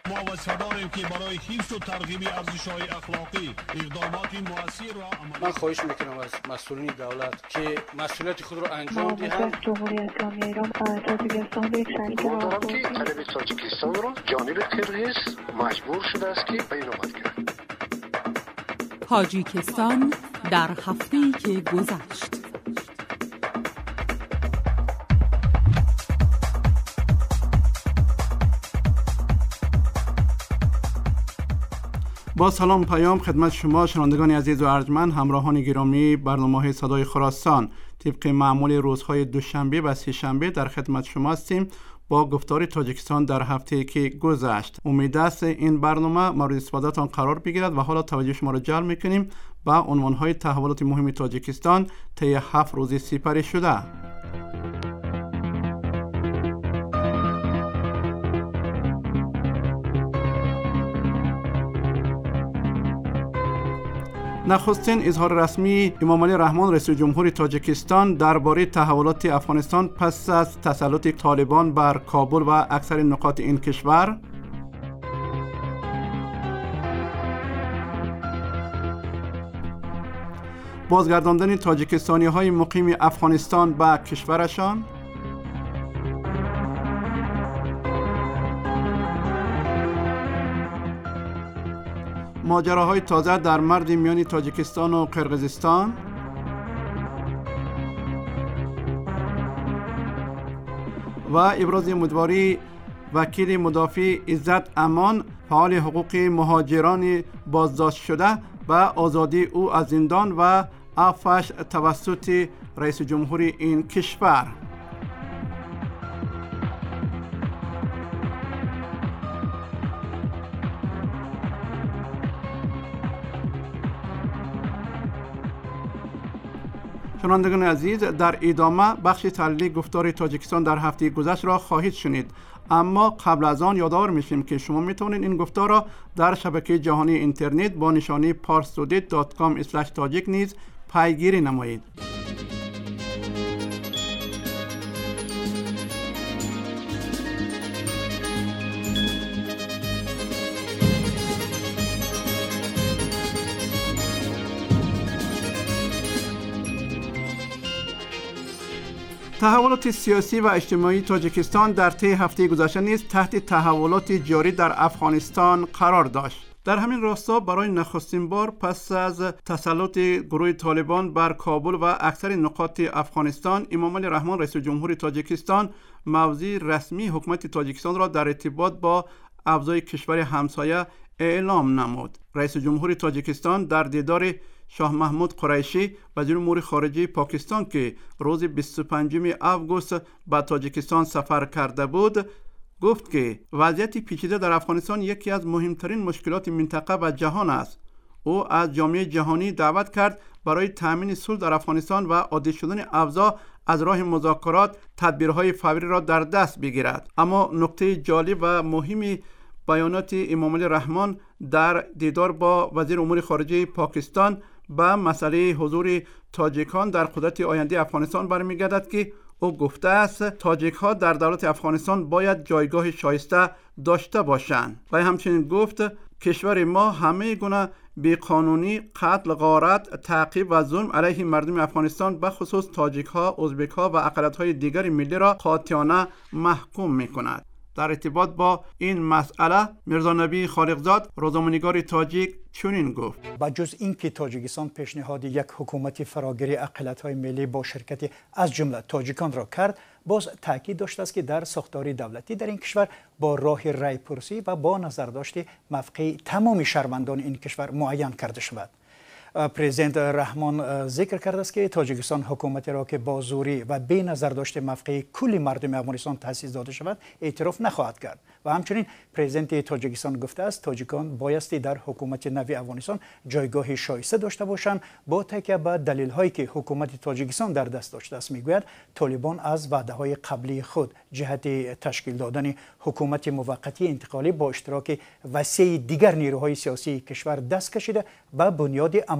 ما وعده‌داریم که برای حفظ و ترغیب ارزش‌های اخلاقی اقدامات مؤثر را عملی. من خواهش میکنم از مسئولین دولت که مسئولیت خود را انجام دهند. جمهوری اسلامی ایران تاجیکستان یک شریک دارم که طلب تاجیکستان را جانب قرقیز مجبور شده است که بین‌آمد کرد. تاجیکستان در هفته‌ای که گذشت. با سلام پیام خدمت شما شنوندگان عزیز و ارجمند، همراهان گرامی برنامه صدای خراسان. طبق معمول روزهای دوشنبه و سه‌شنبه در خدمت شما هستیم با گفتار تاجیکستان در هفته که گذشت. امید است این برنامه مورد استفادهتان قرار بگیرد و حالا توجه شما را جلب میکنیم به عنوانهای تحولات مهم تاجیکستان طی 7 روز سپری شده. نخستین اظهار رسمی امامعلی رحمان رئیس جمهور تاجیکستان درباره تحولات افغانستان پس از تسلط طالبان بر کابل و اکثر نقاط این کشور. بازگرداندن تاجیکستانی های مقیم افغانستان به کشورشان. ماجراهای تازه در مرز میان تاجیکستان و قرقیزستان. و ابراز امیدواری وکیل مدافع عزت امان فعال حقوق مهاجران بازداشت شده به آزادی او از زندان و عفوش توسط رئیس جمهور این کشور. شنوندگان عزیز، در ادامه بخش تحلیلی گفتار تاجیکستان در هفته گذشته را خواهید شنید، اما قبل از آن یادآور میشیم که شما میتونید این گفتار را در شبکه جهانی اینترنت با نشانی parstoday.com/tajik نیز پیگیری نمایید. تحولات سیاسی و اجتماعی تاجیکستان در طی هفته گذشته نیز تحت تحولات جاری در افغانستان قرار داشت. در همین راستا برای نخستین بار پس از تسلط گروه طالبان بر کابل و اکثر نقاط افغانستان، امامعلی رحمان رئیس جمهور تاجیکستان موضع رسمی حکومت تاجیکستان را در ارتباط با اعضای کشور همسایه اعلام نمود. رئیس جمهور تاجیکستان در دیدار شاه محمود قریشی وزیر امور خارجه پاکستان که روز 25 آگوست به تاجیکستان سفر کرده بود، گفت که وضعیت پیچیده در افغانستان یکی از مهمترین مشکلات منطقه و جهان است. او از جامعه جهانی دعوت کرد برای تامین صلح در افغانستان و عادی شدن اوضاع از راه مذاکرات تدبیرهای فوری را در دست بگیرد. اما نکته جالب و مهمی بیانات امامعلی رحمان در دیدار با وزیر امور خارجه پاکستان به مسئله حضور تاجیکان در قدرت آینده افغانستان برمیگردد که او گفته است تاجیک ها در دولت افغانستان باید جایگاه شایسته داشته باشند و همچنین گفت کشور ما همه گونه بیقانونی، قتل، غارت، تعقیب و ظلم علیه مردم افغانستان به خصوص تاجیک ها، ازبک ها و اقلیت های دیگر ملی را قاطعانه محکوم می کند. در ارتباط با این مسئله میرزا نبی خالقزاد روزنامه‌نگار تاجیک چنین گفت: با جز اینکه تاجیکستان پیشنهاد یک حکومت فراگیری اقلیت‌های ملی با شرکت از جمله تاجیکان را کرد، باز تاکید داشته است که در ساختار دولتی در این کشور با راه رای پرسی و با نظرداشت موقع تمام شهروندان این کشور معین کرده شود. پرزیدنت رحمان ذکر کرده است که تاجیکستان حکومتی را که با زوری و بی نظر داشته موقع کل مردم افغانستان تأسیس داده شود اعتراف نخواهد کرد و همچنین پرزیدنت تاجیکستان گفته است تاجیکان بایستی در حکومت نوی افغانستان جایگاه شایسته داشته باشند. با تکیه به دلیل هایی که حکومت تاجیکستان در دست داشته است میگوید طالبان از وعده های قبلی خود جهت تشکیل دادن حکومت موقتی انتقالی با اشتراک وسیع دیگر نیروهای سیاسی کشور دست کشیده به بنیاد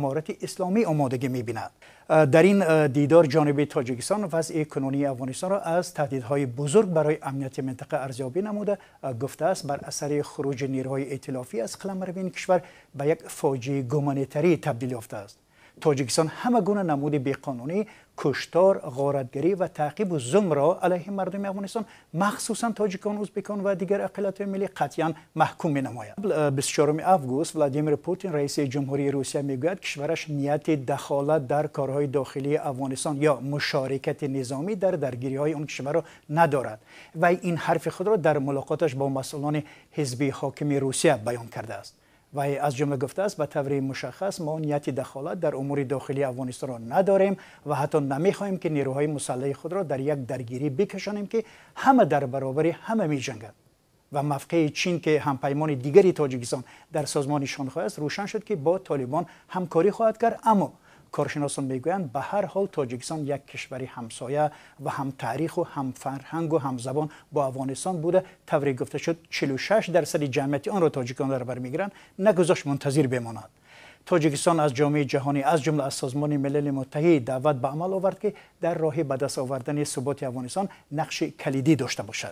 امارت اسلامی آمادگی می‌بیند. در این دیدار جانب تاجیکستان وضع کنونی افغانستان را از تهدیدهای بزرگ برای امنیت منطقه ارزیابی نموده گفته است بر اثر خروج نیروهای ائتلافی از قلمرو این کشور به یک فاجعه گمانی‌تری تبدیل یافته است. تاجیکستان همه گونه نمود بیقانونی، کشتار، غارتگری و تعقیب و ظلم را علیه مردم افغانستان مخصوصا تاجیکان، ازبکان و دیگر اقلیت‌های ملی قطعا محکوم می‌نماید. 24 آگوست ولادیمیر پوتین رئیس جمهوری روسیه میگوید کشورش نیت دخالت در کارهای داخلی افغانستان یا مشارکت نظامی در درگیری‌های آن کشور را ندارد و این حرف خود را در ملاقاتش با مسئولان حزب حاکم روسیه بیان کرده است. و از جمله گفته است به طور مشخص ما نیت دخالت در امور داخلی افغانستان را نداریم و حتی نمی‌خواهیم که نیروهای مسلح خود را در یک درگیری بکشانیم که همه در برابر همه می‌جنگند. و موقع چین که همپیمان دیگری تاجیکستان در سازمان شانگهای است روشن شد که با طالبان همکاری خواهد کرد، اما کارشناسان میگویند به هر حال تاجیکستان یک کشور همسایه و هم تاریخ و هم فرهنگ و هم زبان با افغانستان بوده. طوری گفته شد 46% جمعیت آن را تاجیکان در بر میگیرند، نگذاشت منتظر بماند. تاجیکستان از جامعه جهانی از جمله از سازمان ملل متحد دعوت به عمل آورد که در راه به دست آوردن ثبات افغانستان نقش کلیدی داشته باشد.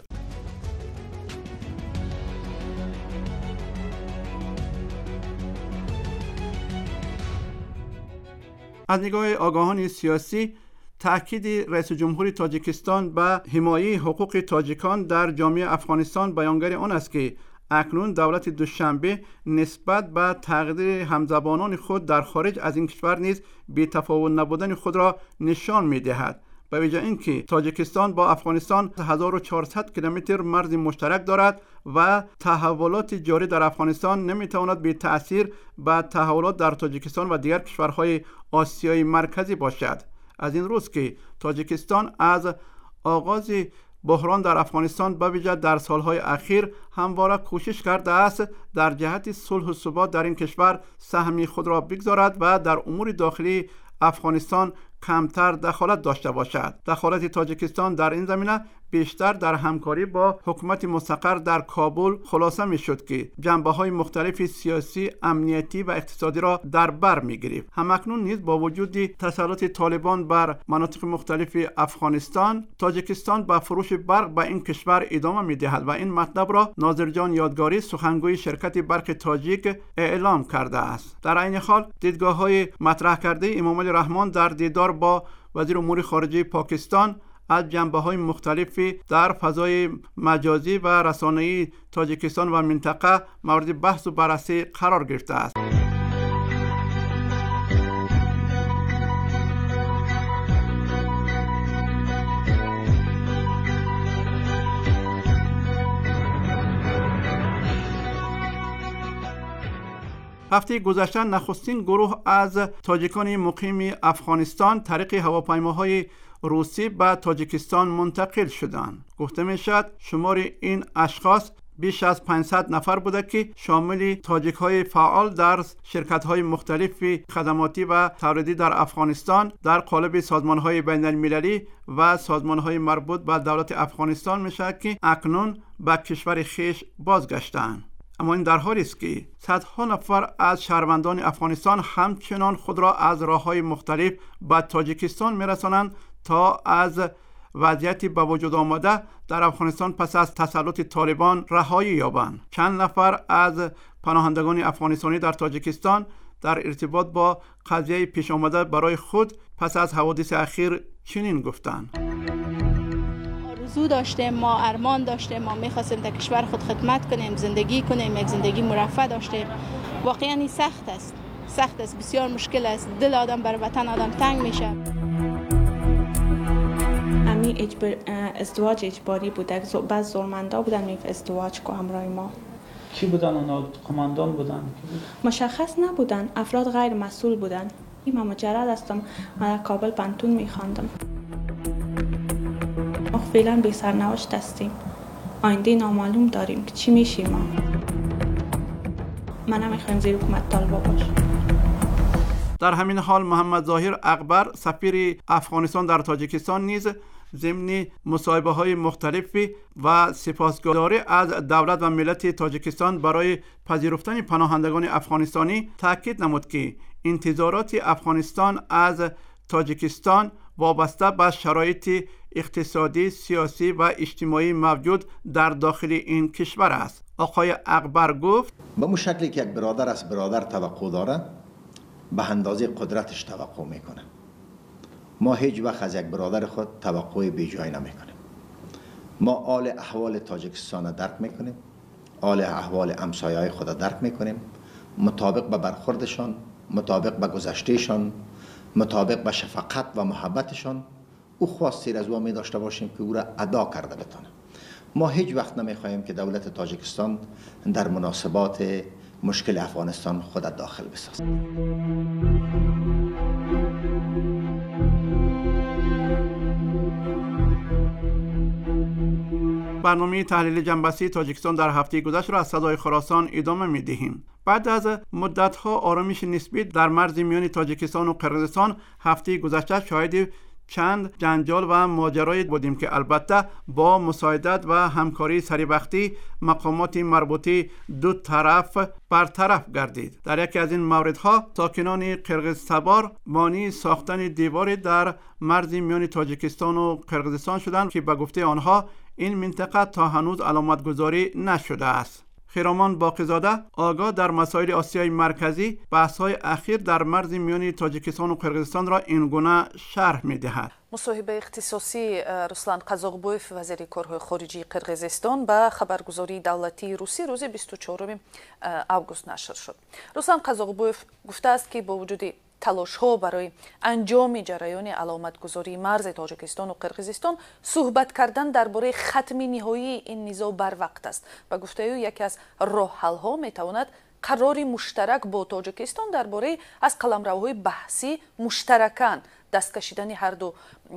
از نگاه آگاهان سیاسی، تأکید رئیس جمهور تاجیکستان به حمایه حقوق تاجیکان در جامعه افغانستان بیانگر آن است که اکنون دولت دوشنبه نسبت به تقدیر همزبانان خود در خارج از این کشور نیز بی‌تفاوت نبودن خود را نشان می‌دهد. به ویژه اینکه تاجیکستان با افغانستان 1400 کیلومتر مرز مشترک دارد و تحولات جاری در افغانستان نمیتواند بی تأثیر به تحولات در تاجیکستان و دیگر کشورهای آسیای مرکزی باشد. از این روز که تاجیکستان از آغاز بحران در افغانستان به ویژه در سالهای اخیر همواره کوشش کرده است در جهت صلح و ثبات در این کشور سهمی خود را بگذارد و در امور داخلی افغانستان کمتر دخالت داشته باشد. دخالت تاجیکستان در این زمینه بیشتر در همکاری با حکومت مستقر در کابل خلاصه می شد که جنبه‌های مختلف سیاسی، امنیتی و اقتصادی را در بر می گرفت. همکنون نیز با وجود تسلط طالبان بر مناطق مختلف افغانستان، تاجیکستان با فروش برق به این کشور ادامه می دهد و این مطلب را ناظر جان یادگاری سخنگوی شرکت برق تاجیک اعلام کرده است. در این حال دیدگاه‌های مطرح کرده امام علی رحمان در دیدار با وزیر امور خارجه پاکستان از جنبه‌های مختلفی در فضای مجازی و رسانه‌ای تاجیکستان و منطقه مورد بحث و بررسی قرار گرفته است. هفته گذشته نخستین گروه از تاجیکان مقیم افغانستان طریق هواپیماهای روسی به تاجیکستان منتقل شدند. گفته می شود شمار این اشخاص بیش از 500 نفر بوده که شامل تاجیک‌های فعال در شرکت‌های مختلف خدماتی و تولیدی در افغانستان در قالب سازمان‌های بین‌المللی و سازمان‌های مربوط به دولت افغانستان می شود که اکنون به کشور خویش بازگشتند. اما این در حالی است که صدها نفر از شهروندان افغانستان همچنان خود را از راه‌های مختلف به تاجیکستان می‌رسانند تا از وضعیتی به وجود آمده در افغانستان پس از تسلط طالبان رهایی یابند. چند نفر از پناهندگان افغانستانی در تاجیکستان در ارتباط با قضیه پیش آمده برای خود پس از حوادث اخیر چنین گفتند: آرزو داشتیم، ما ارمان داشتیم، ما می‌خواستیم در کشور خود خدمت کنیم، زندگی کنیم، یک زندگی مرفه داشتیم. واقعا این سخت است، بسیار مشکل است. دل آدم بر وطن آدم تنگ میشه. ازدواج اجباری بوده، بعض زورمندا بودن می ازدواج کو همراه ما. کی بودن اونا؟ قماندان بودن؟ مشخص نبودن، افراد غیر مسئول بودن. من مجرد هستم، من در کابل پانتون میخواندم. ما فعلا بی سرنوشت هستیم، آینده نامعلوم داریم که چی میشیم. ما نمیخوایم زیر حکومت طالبا باشیم. در همین حال محمد ظاهر اکبر سفیر افغانستان در تاجیکستان نیز ضمن مصاحبه‌های مختلفی و سپاسگزاری از دولت و ملت تاجیکستان برای پذیرفتن پناهندگان افغانستانی تاکید نمود که انتظارات افغانستان از تاجیکستان وابسته به شرایط اقتصادی، سیاسی و اجتماعی موجود در داخل این کشور است. آقای اکبر گفت به اون شکلی که یک برادر از برادر توقع داره به اندازه قدرتش توقع میکنه. ما هیچ وقت از یک برادر خود توقع بی جای نمیکنیم. ما حال احوال تاجیکستان درک میکنیم، حال احوال همسایه‌های خود درک میکنیم، مطابق به برخوردشان، مطابق به گذشتهشان، مطابق به شفقت و محبتشان او خواستی از او می داشته باشیم که او را ادا کرده بتونه. ما هیچ وقت نمیخواهیم که دولت تاجیکستان در مناسبات مشکل افغانستان خود داخل بسازد. برنامه تحلیل جنبشی تاجیکستان در هفته گذشته را از صدای خراسان ادامه می‌دهیم. بعد از مدت‌ها آرامش نسبی در مرز میان تاجیکستان و قرقیزستان، هفته گذشته شاهد چند جنجال و ماجرایی بودیم که البته با مساعدت و همکاری سریبختی مقامات مربوطه دو طرف برطرف گردید. در یکی از این موردها ساکنان قرقیزتبار مانی ساختن دیواری در مرز میان تاجیکستان و قرقیزستان شدند که به گفته آنها این منطقه تا هنوز علامت گذاری نشده است. خیرامان باقی‌زاده آگاه در مسائل آسیای مرکزی بحث‌های اخیر در مرز میان تاجیکستان و قرقیزستان را اینگونه شرح می‌دهد. مصاحبه اختصاصی رسلان قازقبویف وزیر کارهای خارجی قرقیزستان به خبرگزاری دولتی روسی روز 24 اوگوست نشر شد. رسلان قازقبویف گفته است که با وجود تلاش‌ها برای انجام جریان علامتگذاری مرز تاجیکستان و قرقیزستان صحبت کردن درباره ختم نهایی این نزاع بر وقت است و گفته او یکی از راه‌حل‌ها می‌تواند قراری مشترک با تاجیکستان درباره از قلمروهای بحثی مشترکاً دست کشیدن هر دو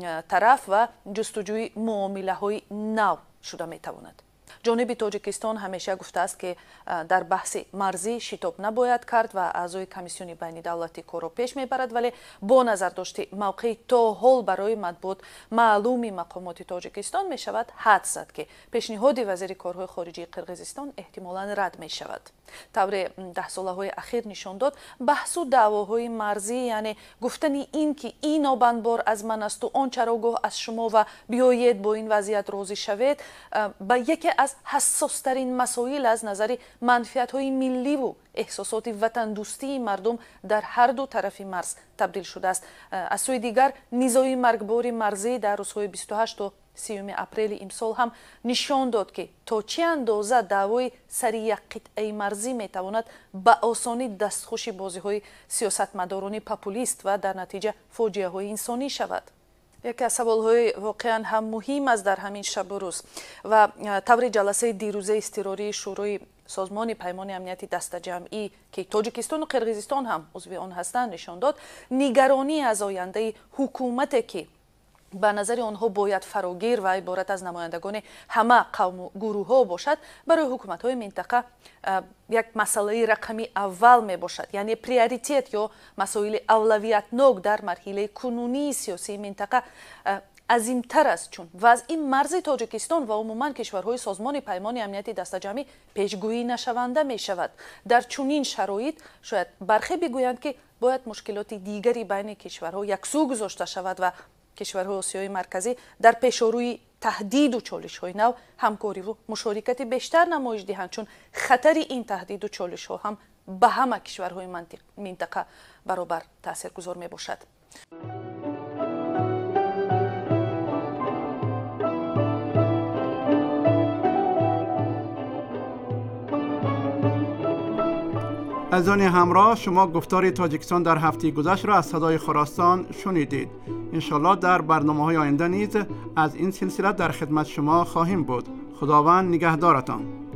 طرف و جستجوی معامله‌های نو شده می‌تواند. جانب تاجیکستان همیشه گفته است که در بحث مرزی شتاب نباید کرد و اعضای کمیسیون بین دولتی کار را پیش میبرد، ولی با نظر داشته موقع تا حال برای مطبوعات معلومی مقامات تاجیکستان می شود حد زد که پیشنهاد وزیر کارهای خارجی قرقیزستان احتمالاً رد می شود. طور 10 ساله های اخیر نشان داد بحث و دعواهای مرزی، یعنی گفتن این که این آبنبار از من است و آن چراگاه از شما و بیایید با این وضعیت راضی شوید به یکی از حساسترین مسائل از نظر منفعت های ملی و احساسات وطن دوستی مردم در هر دو طرف مرز تبدیل شده است. از سوی دیگر نزاع مرگبار مرزی در روزهای 28 و 30 اپریل امسال هم نشان داد که تا چه اندازه دعوای سر یک قطعه مرزی میتواند به آسانی دستخوش بازی‌های سیاستمداران پاپولیست و در نتیجه فاجعه‌های انسانی شود. یکی از سوال‌های واقعاً هم مهم است در همین شب و روز و طور جلسه دیروزه اضطراری شورای سازمان پیمان امنیتی دست جمعی که تاجیکستان و قرقیزستان هم عضو آن هستند نشان داد نگرانی از آینده حکومتی که به نظر آنها باید فراگیر و عبارت از نمایندگان همه قوم و گروه ها باشد برای حکومت های منطقه یک مسئله رقمی اول می باشد، یعنی پریوریتیت یا مسائل اولویتناک در مرحله کنونی سیاسی منطقه عظیم‌تر است، چون وضع مرز تاجیکستان و عموما کشورهای سازمان پیمان امنیتی دست جمعی پیشگویی نشونده می شود. در چنین شرایط شاید برخی بگویند که باید مشکلات دیگری بین کشورها یکسو گذاشته شود و کشورهای آسیای مرکزی در پیشروی تهدید و چالش‌های نو همکاری و مشارکت بیشتر نمایش دهند، چون خطر این تهدید و چالش‌ها هم به همه کشورهای منطقه برابر تاثیرگذار می باشد. عزیزان همراه، شما گفتار تاجیکستان در هفته گذشته را از صدای خراسان شنیدید. انشالله در برنامه‌های آینده نیز از این سلسله در خدمت شما خواهیم بود. خداوند نگهدارتان.